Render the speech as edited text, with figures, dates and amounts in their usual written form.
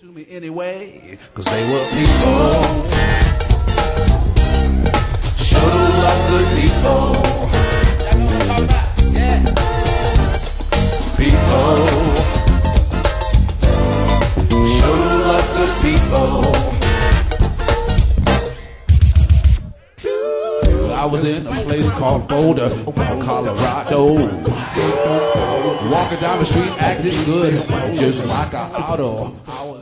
To me anyway, cause they were people. Showed love good people. That's what we're talking about. Yeah. People. Showed love good people. I was in a place called Boulder, Colorado. Walking down the street acting good, just like an auto.